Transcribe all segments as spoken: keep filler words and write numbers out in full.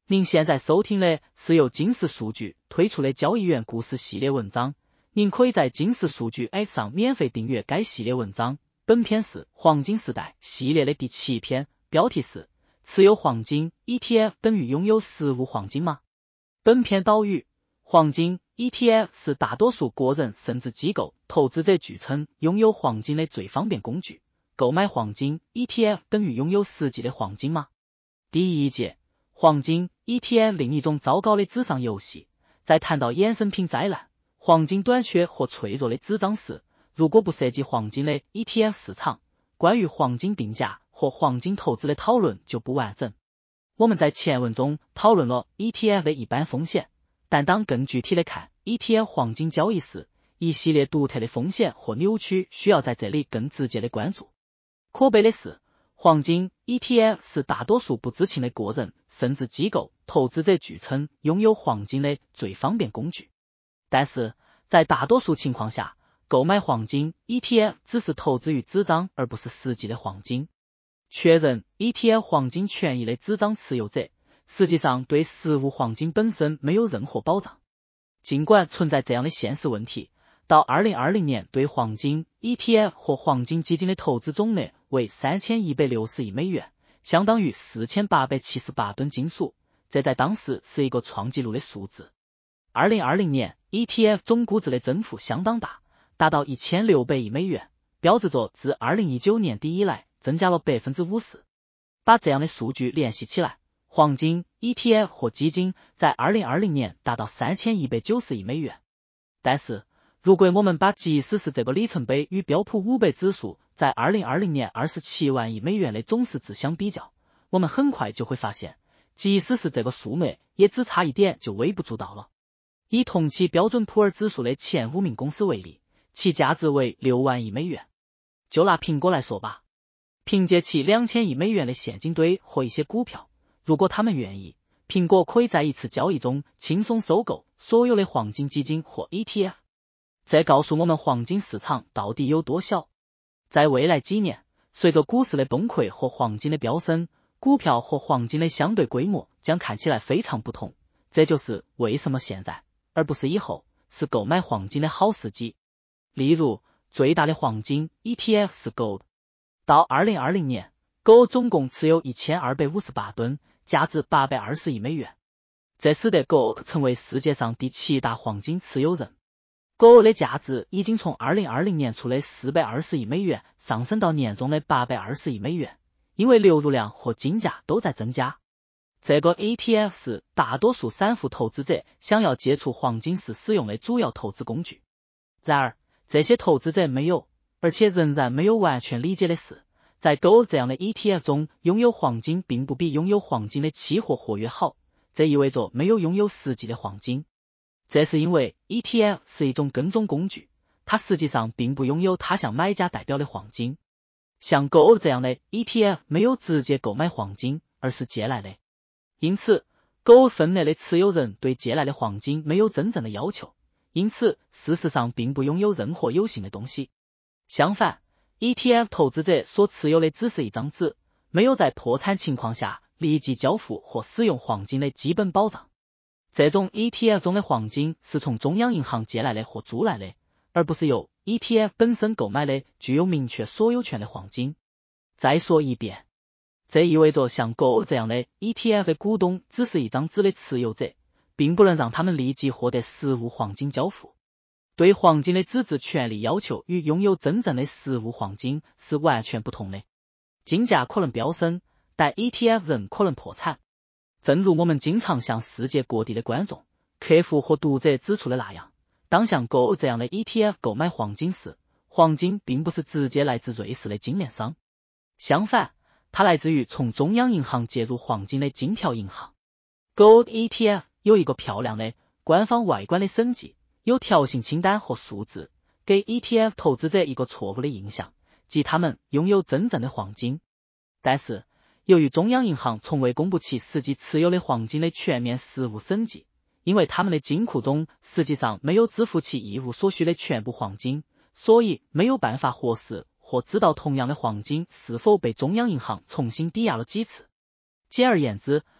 您现在收听的是由金石数据推出的交易员故事系列文章，您可以在金石数据 App 上免费订阅该系列文章。本篇是黄金时代系列的第七篇，标题是持有黄金 E T F 等于拥有实物黄金吗？本篇导语：黄金 E T F 是大多数个人甚至机构投资者据称拥有黄金的最方便工具。购买黄金 E T F 等于拥有实际的黄金吗？第一节，黄金 E T F 另一种糟糕的纸上游戏。在谈到衍生品灾难、黄金短缺或脆弱的纸张时，如果不涉及黄金的 E T F 市场，关于黄金定价或黄金投资的讨论就不完整。我们在前文中讨论了 E T F 的一般风险，但当更具体的看 E T F 黄金交易时，一系列独特的风险或扭曲需要在这里更直接的关注。可悲的是，黄金 E T F 是大多数不知情的个人甚至机构投资者据称拥有黄金的最方便工具。但是在大多数情况下，购买黄金 E T F 只是投资于纸张而不是实际的黄金。确认 E T F 黄金权益的纸张持有者，实际上对实物黄金本身没有任何保障。尽管存在这样的现实问题，到二零二零年对黄金 E T F 或黄金基金的投资总额为三千一百六十亿美元，相当于四千八百七十八吨金属，这在当时是一个创纪录的数字。二零二零年 E T F 总估值的增幅相当大，达到一千六百亿美元，标志着自二零一九年底以来增加了 百分之五十。 把这样的数据联系起来，黄金 E T F 或基金在二零二零年达到三千一百九十亿美元。但是如果我们把即使是这个里程碑与标普五百指数在二零二零年二十七万亿美元的总市值相比较，我们很快就会发现，即使是这个数目也只差一点就微不足道了。以同期标准普尔指数的前五名公司为例，其价值为六万亿美元。就拿苹果来说吧，凭借其两千亿美元的现金堆和一些股票，如果他们愿意，苹果可以在一次交易中轻松收购所有的黄金基金或 E T F。这告诉我们黄金市场到底有多小。在未来几年，随着股市的崩溃和黄金的飙升，股票和黄金的相对规模将看起来非常不同。这就是为什么现在，而不是以后，是购买黄金的好时机。例如，最大的黄金 E T F 是 Gold。到二零二零年 ，Gold 总共持有一千二百五十八吨，价值八百二十亿美元。这使得 Gold 成为世界上第七大黄金持有人。Gold 的价值已经从二零二零年初的四百二十亿美元上升到年中的八百二十亿美元，因为流入量和金价都在增加。这个 E T F 是大多数散户投资者想要接触黄金时使用的主要投资工具。然而，这些投资者没有，而且仍然没有完全理解的是，在 Gold 这样的 E T F 中拥有黄金并不比拥有黄金的期货合约好，这意味着没有拥有实际的黄金。这是因为 E T F 是一种跟踪工具，它实际上并不拥有它向买家代表的黄金。像 Gold 这样的 E T F 没有直接购买黄金，而是借来的。因此 Gold 分类的持有人对借来的黄金没有真正的要求，因此事实上并不拥有任何有形的东西。相反， E T F 投资者所持有的只是一张纸，没有在破产情况下立即交付或使用黄金的基本保障。这种 E T F 中的黄金是从中央银行借来的或租来的，而不是由 E T F 本身购买的具有明确所有权的黄金。再说一遍，这意味着像 Gold 这样的 E T F 的股东只是一张纸的持有者，并不能让他们立即获得实物黄金交付。对黄金的纸质权利要求与拥有真正的实物黄金是完全不同的。金价可能飙升，但 E T F 仍可能破产。正如我们经常向世界各地的观众、客户和读者指出的那样，当像 Gold 这样的 E T F 购买黄金时，黄金并不是直接来自瑞士的金链商，相反，它来自于从中央银行介入黄金的金条银行。Gold E T F 有一个漂亮的官方外观的审计，有条形清单和数字，给 E T F 投资者一个错误的印象，即他们拥有真正的黄金。但是由于中央银行从未公布其实际持有的黄金的全面实物审计，因为他们的金库中实际上没有支付其义务所需的全部黄金，所以没有办法核实或知道同样的黄金是否被中央银行重新抵押了几次。简而言之，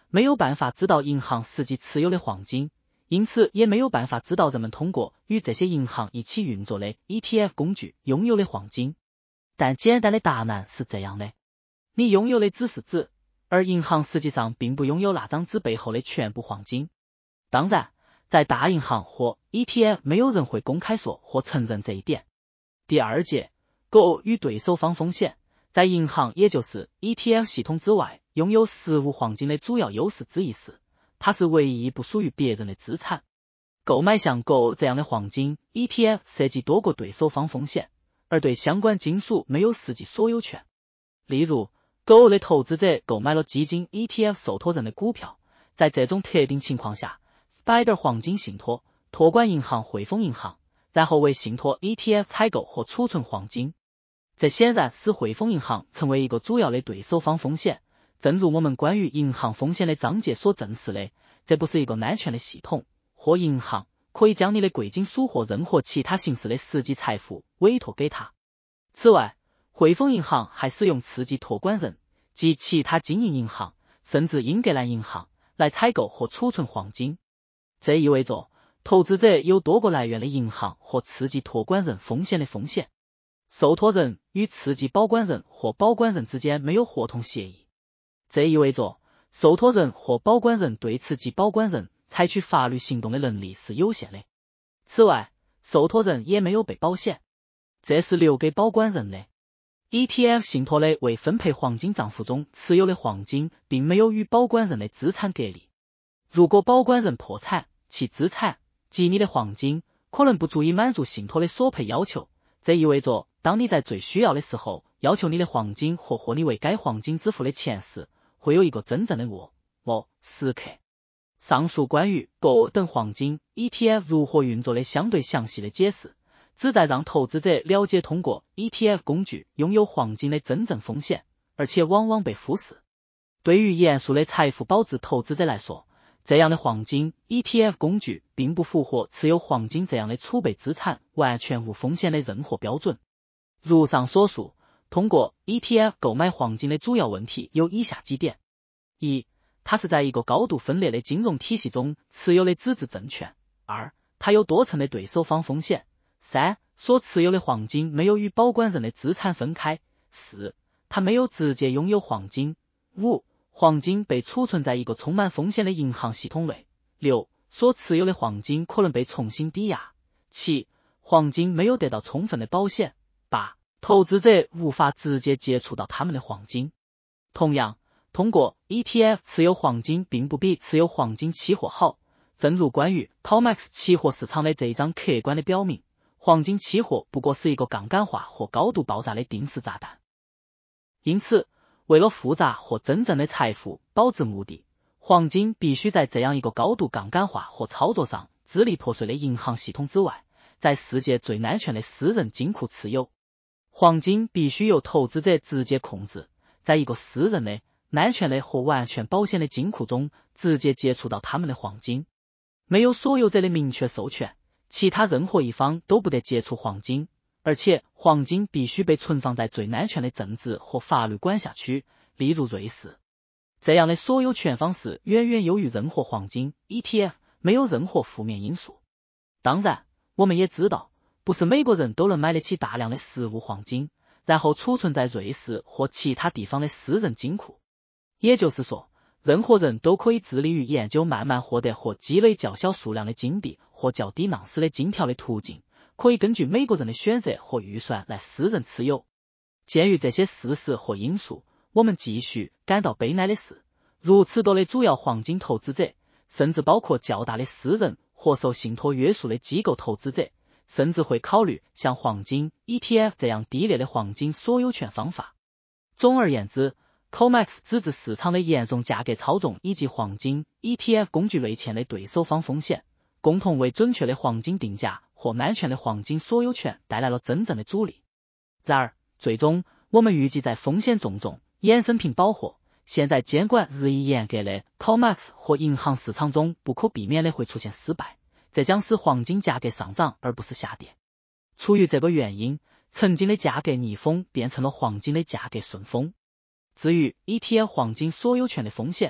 没有办法知道银行实际持有的黄金，因此也没有办法知道人们通过与这些银行一起运作的 E T F 工具拥有的黄金。但简单的答案是这样的，你拥有的只是纸，而银行实际上并不拥有那张纸背后的全部黄金。当然，在大银行或 E T F 没有人会公开说或承认这一点。第二节，Go 与对手方风险，在银行也就是 E T F 系统之外，拥有实物黄金的主要优势之一是，它是唯一不属于别人的资产。购买像 Go 这样的黄金 E T F 涉及多个对手方风险，而对相关金属没有实际所有权。例如 Go 的投资者购买了基金 E T F 受托人的股票，在这种特定情况下， Spider 黄金信托、托管银行汇丰银行，然后为信托 E T F 采购和储存黄金。这显然使汇丰银行成为一个主要的对手方风险。正如我们关于银行风险的章节所证实的，这不是一个安全的系统，或银行可以将你的贵金属或任何其他形式的实际财富委托给他。此外，汇丰银行还使用次级托管人及其他经营银行，甚至英格兰银行来采购或储存黄金。这意味着投资者有多个来源的银行或次级托管人风险的风险。受托人与次级保管人或保管人之间没有合同协议，这意味着受托人或保管人对次级保管人采取法律行动的能力是有限的。此外，受托人也没有被保险，这是留给保管人的。E T F 信托的未分配黄金账户中持有的黄金并没有与保管人的资产隔离。如果保管人破产，其资产即你的黄金可能不足以满足信托的索赔要求，这意味着当你在最需要的时候要求你的黄金或或你为该黄金支付的钱时，会有一个真正的我我时刻。上述关于 Go 等黄金 E T F 如何运作的相对详细的解释，旨在让投资者了解通过 E T F 工具拥有黄金的真正风险，而且往往被忽视。对于严肃的财富保值投资者来说，这样的黄金 E T F 工具并不符合持有黄金这样的储备资产完全无风险的任何标准。如上所述，通过 E T F 购买黄金的主要问题有以下几点：一、它是在一个高度分裂的金融体系中持有的纸质证券；二、它有多层的对手方风险；三、所持有的黄金没有与保管人的资产分开；四、它没有直接拥有黄金；五、黄金被储存在一个充满风险的银行系统内；六、所持有的黄金可能被重新抵押；七、黄金没有得到充分的保险；八、投资者无法直接接触到他们的黄金。同样，通过 E T F 持有黄金并不比持有黄金期货好，正如关于 C O M E X 期货市场的这一章客观的表明，黄金期货不过是一个杠杆化或高度爆炸的定时炸弹。因此，为了复杂或真正的财富保值目的，黄金必须在这样一个高度杠杆化或操作上支离破碎的银行系统之外，在世界最安全的私人金库持有。黄金必须由投资者直接控制，在一个私人的、安全的或完全保险的金库中直接接触到他们的黄金。没有所有者的明确授权，其他任何一方都不得接触黄金，而且黄金必须被存放在最安全的政治或法律管辖区，例如瑞士。这样的所有权方式远远优于任何黄金 E T F， 没有任何负面因素。当然，我们也知道，不是每个人都能买得起大量的实物黄金，然后储存在瑞士或其他地方的私人金库。也就是说，任何人都可以致力于研究慢慢获得或积累较小数量的金币或较低盎司的金条的途径，可以根据每个人的选择或预算来私人持有。鉴于这些事实或因素，我们继续感到悲哀的是，如此多的主要黄金投资者，甚至包括较大的私人或受信托约束的机构投资者，甚至会考虑像黄金 E T F 这样低劣的黄金所有权方法。总而言之， C O M E X 纸质市场的严重价格操纵以及黄金 E T F 工具内嵌的对手方风险，共同为准确的黄金定价或安全的黄金所有权带来了真正的阻力。然而，最终，我们预计在风险重重、衍生品饱和、现在监管日益严格的 C O M E X 或银行市场中不可避免的会出现失败，这将使黄金价格上涨而不是下跌。出于这个原因，曾经的价格逆风变成了黄金的价格顺风。至于 E T F 黄金所有权的风险，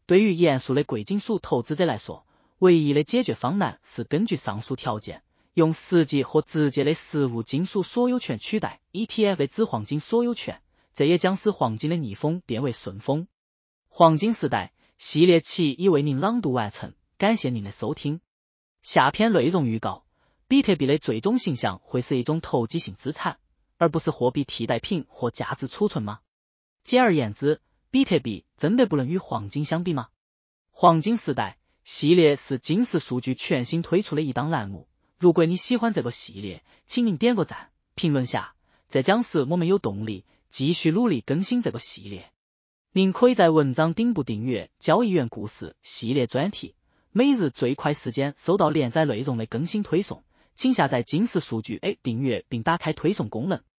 对于严肃的贵金属投资者来说，唯一的解决方案是根据上述条件，用实际或直接的实物金属所有权取代 E T F 的纸黄金所有权，这也将使黄金的逆风变为顺风。黄金时代系列七已为您朗读完成，感谢您的收听。下篇内容预告：比特币的最终形象会是一种投机性资产，而不是货币替代品或价值储存吗？简而言之，比特币真的不能与黄金相比吗？黄金时代系列是金石数据全新推出的一档栏目，如果你喜欢这个系列，请您点个赞，评论下，这将使我们有动力继续努力更新这个系列。您可以在文章顶部订阅交易员故事系列专题，每日最快时间收到连载内容的更新推送，请下载金石数据 A 订阅并打开推送功能。